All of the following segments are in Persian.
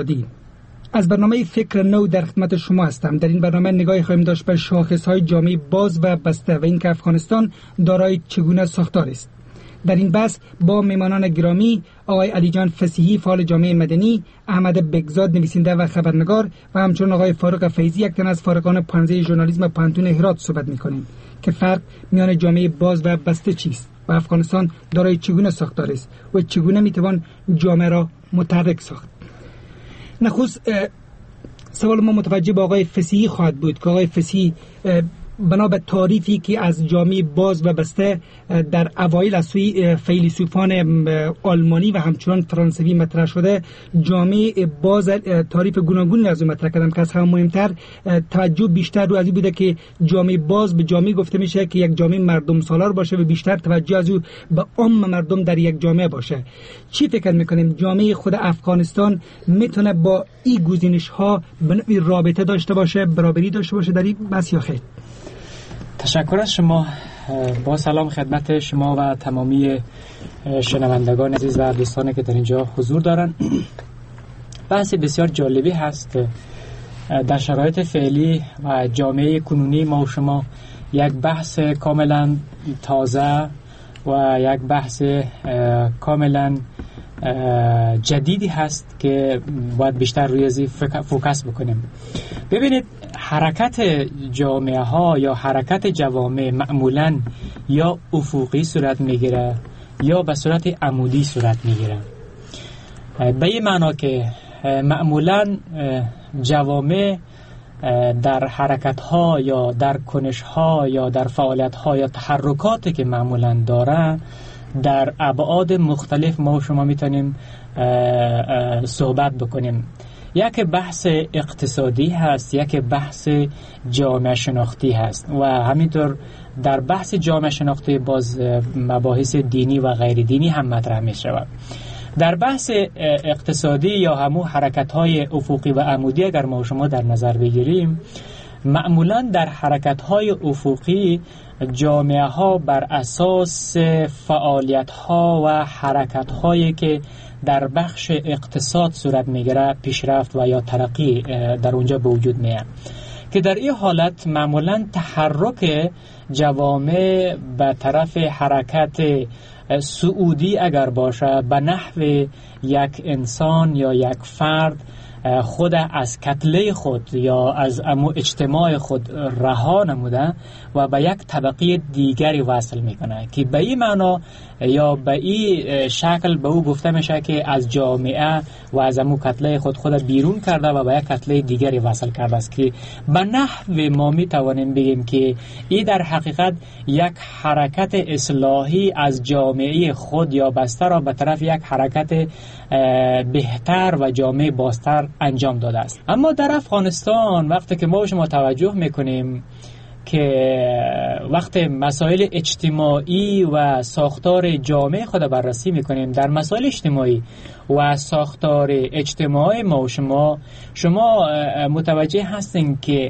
آزادی. از برنامه فکر نو در خدمت شما هستم. در این برنامه نگاهی خواهیم داشت به شاخص‌های جامعه باز و بسته و اینکه افغانستان دارای چگونه ساختار است. در این بحث با میهمانان گرامی آقای علی جان فصیحی فعال جامعه مدنی، احمد بگزاد نویسنده و خبرنگار و همچنین آقای فاروق فیضی یک تن از فارغان پانزه ژورنالیسم پانتون هرات صحبت می‌کنیم که فرق میان جامعه باز و بسته چیست و افغانستان دارای چگونه ساختار است و چگونه میتوان جامعه را متحرک ساخت. نخست سوال ما متوجه به آقای فصیحی خواهد بود که آقای فصیحی بنا به تعریفی که از جامعه باز و بسته در اوایل از سوی فیلسوفان آلمانی و همچنان فرانسوی مطرح شده، جامعه باز تعریف گوناگونی از اون مطرح کردم که از همه مهمتر توجه بیشتر رو از این بوده که جامعه باز به جامعه گفته میشه که یک جامعه مردم سالار باشه و بیشتر توجه از او به عام مردم در یک جامعه باشه. چی فکر میکنیم جامعه خود افغانستان میتونه با این گزینش ها به نوعی رابطه داشته باشه، برابری داشته باشه در این بحث یا خیر؟ تشکر از شما. با سلام خدمت شما و تمامی شنوندگان عزیز و دوستانی که در اینجا حضور دارن. بحث بسیار جالبی هست. در شرایط فعلی و جامعه کنونی ما و شما یک بحث کاملا تازه و یک بحث کاملا جدیدی هست که باید بیشتر روی ازی فوکس بکنیم. ببینید، حرکت جامعه ها یا حرکت جوامع معمولا یا افقی صورت میگیره یا به صورت عمودی صورت میگیره. به این معنا که معمولا جوامع در حرکت ها یا در کنش ها یا در فعالیت ها یا تحرکاتی که معمولا داره در ابعاد مختلف ما و شما میتونیم صحبت بکنیم. یک بحث اقتصادی هست، یک بحث جامعه شناختی هست و همینطور در بحث جامعه شناختی باز مباحث دینی و غیر دینی هم مطرح می شود. در بحث اقتصادی یا همون حرکت‌های افقی و عمودی اگر ما و شما در نظر بگیریم، معمولاً در حرکت‌های افقی جامعه ها بر اساس فعالیت‌ها و حرکت‌هایی که در بخش اقتصاد صورت میگیره پیشرفت و یا ترقی در اونجا به وجود میاد که در این حالت معمولاً تحرک جوامع به طرف حرکت سعودی اگر باشه به نحو یک انسان یا یک فرد خود از کتله خود یا از اجتماع خود رها نموده و به یک طبقه دیگری وصل میکنه که به این معنا یا به این شکل به او گفته میشه که از جامعه و از امو کتله خود بیرون کرده و به یک کتله دیگری وصل کرده است که به نحو ما میتوانیم بگیم که این در حقیقت یک حرکت اصلاحی از جامعه خود یا بسته را به طرف یک حرکت بهتر و جامعه بازتر انجام داده است. اما در افغانستان وقتی که ما شما توجه میکنیم که وقت مسائل اجتماعی و ساختار جامعه خود بررسی میکنیم، در مسائل اجتماعی و ساختار اجتماعی ما و شما متوجه هستین که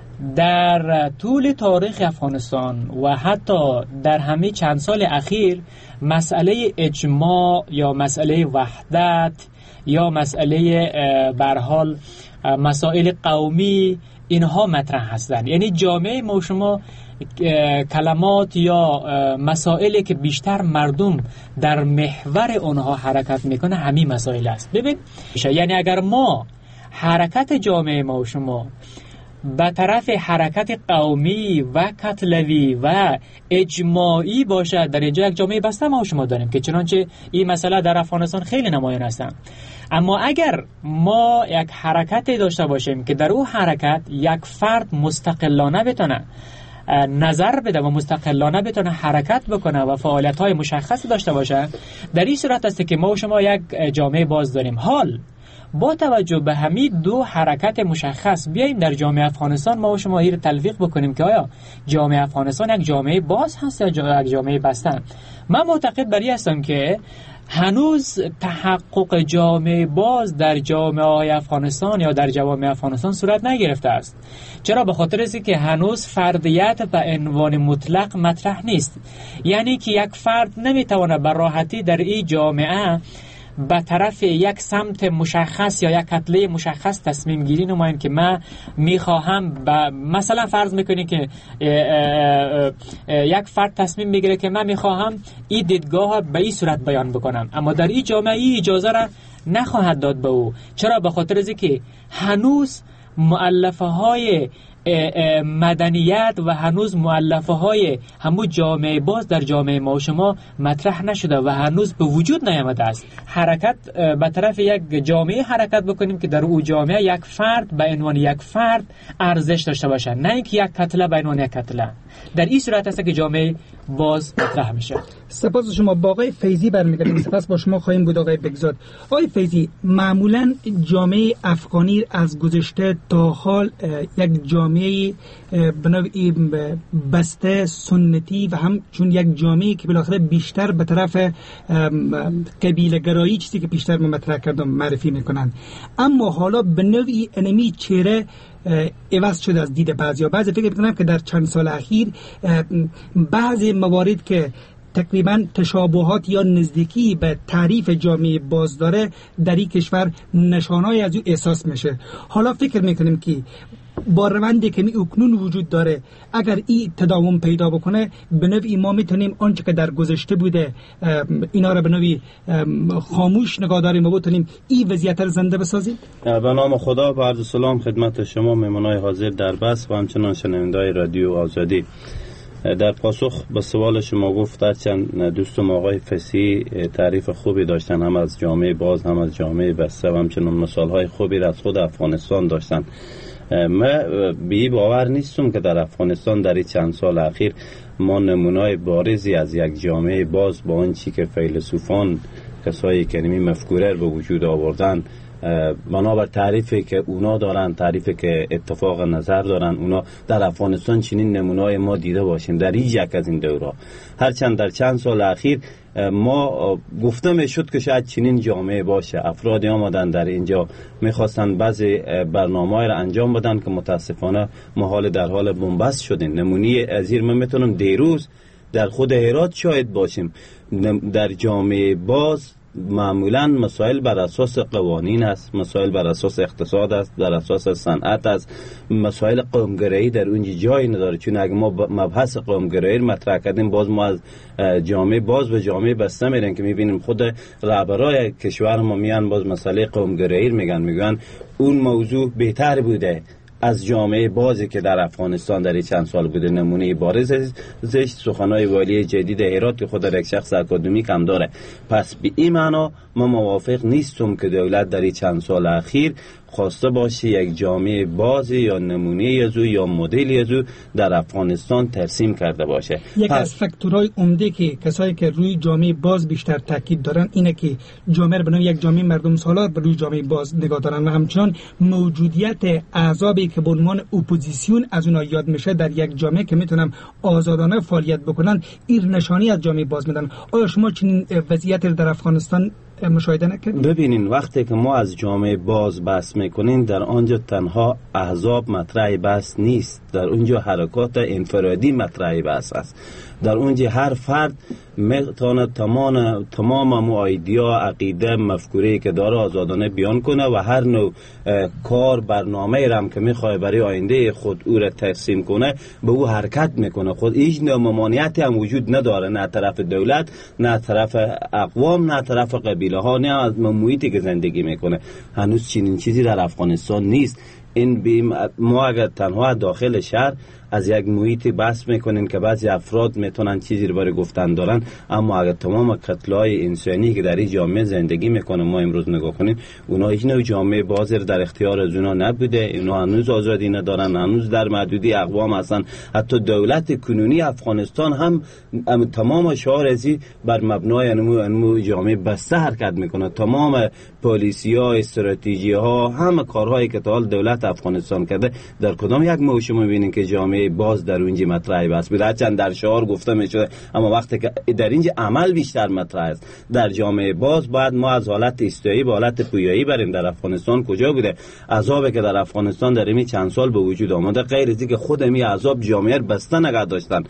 در طول تاریخ افغانستان و حتی در همه چند سال اخیر مسئله اجماع یا مسئله وحدت یا مسئله برحال مسائل قومی اینها مطرح هستند. یعنی جامعه ما شما کلمات یا مسائلی که بیشتر مردم در محور اونها حرکت میکنه همین مسائل است. ببین، یعنی اگر ما حرکت جامعه ما شما به طرف حرکت قومی و کتلوی و اجماعی باشد، در اینجا یک جامعه بسته ما شما داریم که چنانچه این مسئله در افغانستان خیلی نمایان هستند. اما اگر ما یک حرکت داشته باشیم که در اون حرکت یک فرد مستقلانه بتونه نظر بده و مستقلانه بتونه حرکت بکنه و فعالیت‌های مشخصی داشته باشه، در این صورت است که ما و شما یک جامعه باز داریم. حال با توجه به همین دو حرکت مشخص بیاییم در جامعه افغانستان ما و شما این تلفیق بکنیم که آیا جامعه افغانستان یک جامعه باز هست یا یک جامعه بسته. من معتقد بر این هستم که هنوز تحقق جامعه باز در جامعه های افغانستان یا در جوامع افغانستان صورت نگرفته است. چرا؟ به خاطر اینکه که هنوز فردیت به عنوان مطلق مطرح نیست. یعنی که یک فرد نمیتونه به راحتی در این جامعه به طرف یک سمت مشخص یا یک کتله مشخص تصمیم گیری نماین که من میخواهم مثلا فرض میکنی که یک فرد تصمیم میگیره که من میخواهم این دیدگاه به این صورت بیان بکنم، اما در این جامعه این اجازه را نخواهد داد به او. چرا؟ به خاطر از که هنوز مؤلفه های مدنیت و هنوز مؤلفه های همون جامعه باز در جامعه ما و شما مطرح نشده و هنوز به وجود نیامده است. حرکت به طرف یک جامعه حرکت بکنیم که در او جامعه یک فرد به عنوان یک فرد ارزش داشته باشه، نه اینکه یک کتله به عنوان یک کتله. در این صورت است که جامعه باز مطرح میشه. سپاس شما. با آقای فیضی برمیگردیم. سپاس با شما خواهیم بود آقای بگزاد. آقای فیضی، معمولا جامعه افغانی از گذشته تا حال یک جامعه بنوعی بسته سنتی و همچون یک جامعه که بالاخره بیشتر به طرف قبیله گرایی، چیزی که بیشتر مطرح کردم، معرفی میکنن. اما حالا به نوعی انمی چهره عوض شده از دید بعضی فکر میکنم که در چند سال اخیر بعضی موارد که تقریبا تشابهات یا نزدیکی به تعریف جامعه باز داره در این کشور نشانه‌ای از او احساس میشه. حالا فکر میکنیم که با روندی که اکنون وجود داره اگر این تداوم پیدا بکنه به نوعی ما میتونیم آنچه که در گذشته بوده اینا را به نوعی خاموش نگاه داریم و بتونیم این وضعیت رو زنده بسازیم. به نام خدا و عرض سلام خدمت شما مهمانای حاضر در بس و همچنان شنونده‌های رادیو آزادی. در پاسخ به سوال شما گفت چند دوستم آقای فسی تعریف خوبی داشتن، هم از جامعه باز هم از جامعه بسته و همچنان مثالهای خوبی را از خود افغانستان داشتن. من بی باور نیستم که در افغانستان در این چند سال اخیر ما نمونای بارزی از یک جامعه باز با آنچه که فیلسوفان کسایی که نمی مفکوره به وجود آوردن بنابر تعریفی که اونا دارن، تعریفی که اتفاق نظر دارن، اونا در افغانستان چنین نمونای ما دیده باشیم در یک از این دورا. هرچند در چند سال اخیر ما گفته میشد که شاید چنین جامعه باشه، افرادی آمدن در اینجا میخواستن بعضی برنامه‌ای را انجام بدن که متاسفانه ما حال در حال بنبست شدیم. نمونه از این من میتونم دیروز در خود هرات شاهد باشیم. در جامعه باز معمولا مسائل بر اساس قوانین است، مسائل بر اساس اقتصاد است، بر اساس صنعت است. مسائل قومگرایی در اونجا جایی نداره، چون اگه ما مبحث قومگرایی مطرح کردیم باز ما از جامعه باز به جامعه بسته میریم که میبینیم خود رهبرای کشور ما میان باز مسئله قومگرایی میگن اون موضوع بهتر بوده از جامعه بازی که در افغانستان در چند سال بوده. نمونه بارز زشت سخنهای والی جدید هرات که خود یک شخص اکادمیک هم داره. پس به این معنا ما موافق نیستم که دولت در چند سال اخیر خواسته باشه یک جامعه بازی یا نمونه ازو یا مدلی ازو در افغانستان ترسیم کرده باشه. یک از فاکتورهای عمده که کسایی که روی جامعه باز بیشتر تاکید دارن اینه که جامعه به نوع یک جامعه مردم سالار به روی جامعه باز نگاه دارن و همچنان موجودیت احزابی که به عنوان اپوزیسیون از اونها یاد میشه در یک جامعه که میتونن آزادانه فعالیت بکنن این نشانی از جامعه باز میدن. آیا شما چنین وضعیت در افغانستان مشاهده نکردید؟ ببینین وقتی که ما از جامعه باز بحث میکنین در آنجا تنها احزاب مطرح بحث نیست، در اونجا حرکات انفرادی مطرح بحث است. در اونجا هر فرد میتونه تمام ایدیا، عقیده، مفکوره‌ای که داره آزادانه بیان کنه و هر نوع کار برنامه‌ای هم که میخواد برای آینده خود او را ترسیم کنه به او حرکت میکنه. خود هیچ نوع ممانعتی هم وجود نداره، نه طرف دولت، نه طرف اقوام، نه طرف قبیله ها، نه از محیطی که زندگی میکنه. هنوز چنین چیزی در افغانستان نیست. این ما اگر تنها داخل شهر از یک محیط بحث میکنین که بعضی افراد میتونن چیزی رو برای گفتن دارن، اما اگر تمام قتلای انسانی که در این جامعه زندگی میکنه ما امروز نگاه کنیم، اونا هیچ نوع جامعه بازی در اختیار از اونا نبوده. اونا هنوز آزادی ندارن، هنوز در محدودی اقوام هستن. حتی دولت کنونی افغانستان هم تمام شعار ازی بر مبنای انمو جامعه بسته حرکت میکنه. تمام پالیسی‌ها، استراتژی‌ها، همه کارهایی که تا حال دولت افغانستان کرده در کدام یک موضوع شما می‌بینید که جامعه باز در اونجا مطرح است؟ هرچند در شعار گفته میشه، اما وقتی که در اینجا عمل بیشتر مطرح است. در جامعه باز بعد ما از حالت استایی به حالت پویایی بریم. در افغانستان کجا بوده عذابی که در افغانستان در این چند سال به وجود آمده؟ غیر از اینکه خود می عذاب جامعه بسته نگه داشتن.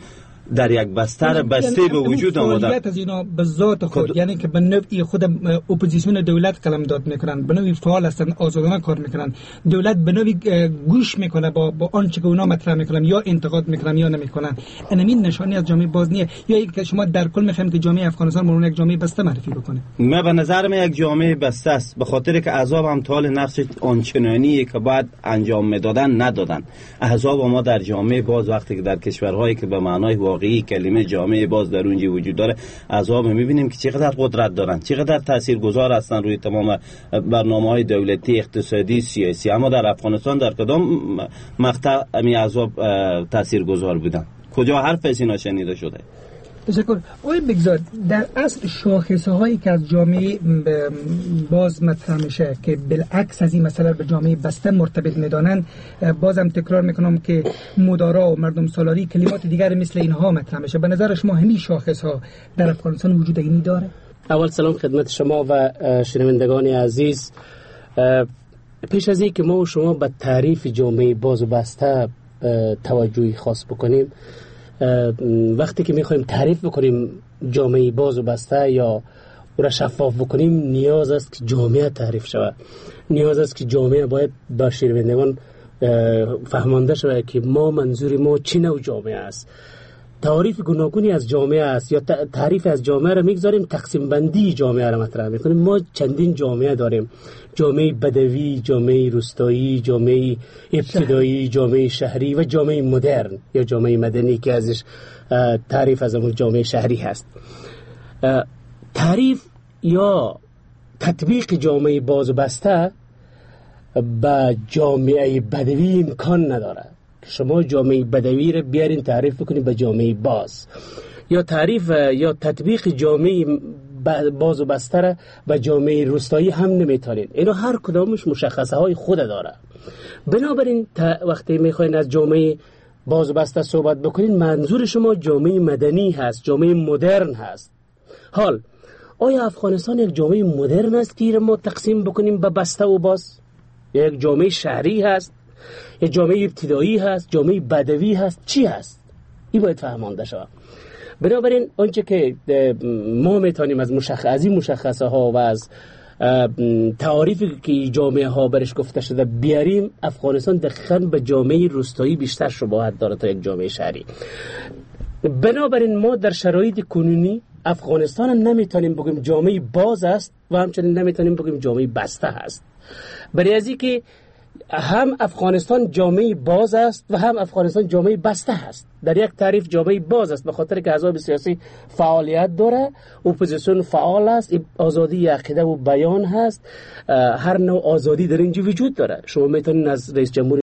در یک بستر بسته به وجود آمدن. فعالیت از اینا به ذات خود یعنی که به نوعی خود اپوزیسیون دولت قلمداد میکنن، به نوعی فعال هستن، آزادانه کار میکنن، دولت به نوعی گوش میکنه با آنچه که اونا مطرح میکنن یا انتقاد میکنن یا نمیکنن. این نشانی از جامعه باز نیست یا اینکه شما در کل میخوایم که جامعه افغانستان مورد یک جامعه بسته معرفی بکنه؟ من به نظر من یک جامعه بسته است، به خاطر که احزاب هم تال نقش آنچنانی که باید انجام میدادن ندادن. احزاب ما در جامعه باز وقتی که در کشورهایی که به معنای واقعی کلمه جامعه باز در اونجا وجود داره، احزاب میبینیم که چقدر قدرت دارن، چقدر تاثیرگذار هستن روی تمام برنامه‌های دولتی، اقتصادی، سیاسی. اما در افغانستان در کدام مقطع امی احزاب تاثیرگذار بودن؟ کجا حرف از اینا شنیده شده؟ تشکر. آقای بگزاد، در اصل شاخصه‌هایی که از جامعه باز مطرح میشه که بالعکس از این مسئله به جامعه بسته مرتبط میدانند، بازم تکرار میکنم که مدارا و مردم سالاری کلمات دیگر مثل اینها مطرح میشه. به نظر شما همین شاخصها در افغانستان وجود اینی داره؟ اول سلام خدمت شما و شنوندگان عزیز. پیش از اینکه ما و شما به تعریف جامعه باز و بسته توجهی خاص بکنیم، وقتی که میخوایم تعریف بکنیم جامعه باز و بسته یا او را شفاف بکنیم، نیاز است که جامعه تعریف شود، نیاز است که جامعه باید با شنوندگان فهمانده شود که ما منظور ما چی نوع جامعه است. تعریف گوناگونی از جامعه است یا تعریف از جامعه را میگذاریم، تقسیم بندی جامعه را مطرح میکنیم. ما چندین جامعه داریم: جامعه بدوی، جامعه روستایی، جامعه ابتدایی، جامعه شهری و جامعه مدرن یا جامعه مدنی که ازش تعریف از همون جامعه شهری هست. تعریف یا تطبیق جامعه باز و بسته به جامعه بدوی امکان نداره. شما جامعه بدوی رو بیارین تعریف بکنید به جامعه باز، یا تعریف یا تطبیق جامعه باز و بسته را به جامعه روستایی هم نمیتونین. اینا هر کدامش مشخصه های خود داره. بنابراین وقتی میخواین از جامعه باز و بسته صحبت بکنین، منظور شما جامعه مدنی هست، جامعه مدرن هست. حال آیا افغانستان یک جامعه مدرن است که ما تقسیم بکنیم به بسته و باز؟ یک جامعه شهری هست، یک جامعه ابتدایی هست، جامعه بدوی هست، چی هست؟ این باید فهمانده شود. بنابراین آنچه که ما میتونیم از این مشخصه ها و از تعاریفی که جامعه ها برش گفته شده بیاریم، افغانستان دقیقاً به جامعه روستایی بیشتر شباهت داره تا یک جامعه شهری. بنابراین ما در شرایط کنونی افغانستان نمیتونیم بگیم جامعه باز است و همچنین نمیتونیم بگیم جامعه بسته است، برای از اینکه هم افغانستان جامعه باز است و هم افغانستان جامعه بسته است. در یک تعریف جامعه باز است به خاطر که احزاب سیاسی فعالیت داره، اپوزیسیون فعال است، آزادی عقیده و بیان هست، هر نوع آزادی در اینجا وجود داره. شما میتونید از رئیس جمهور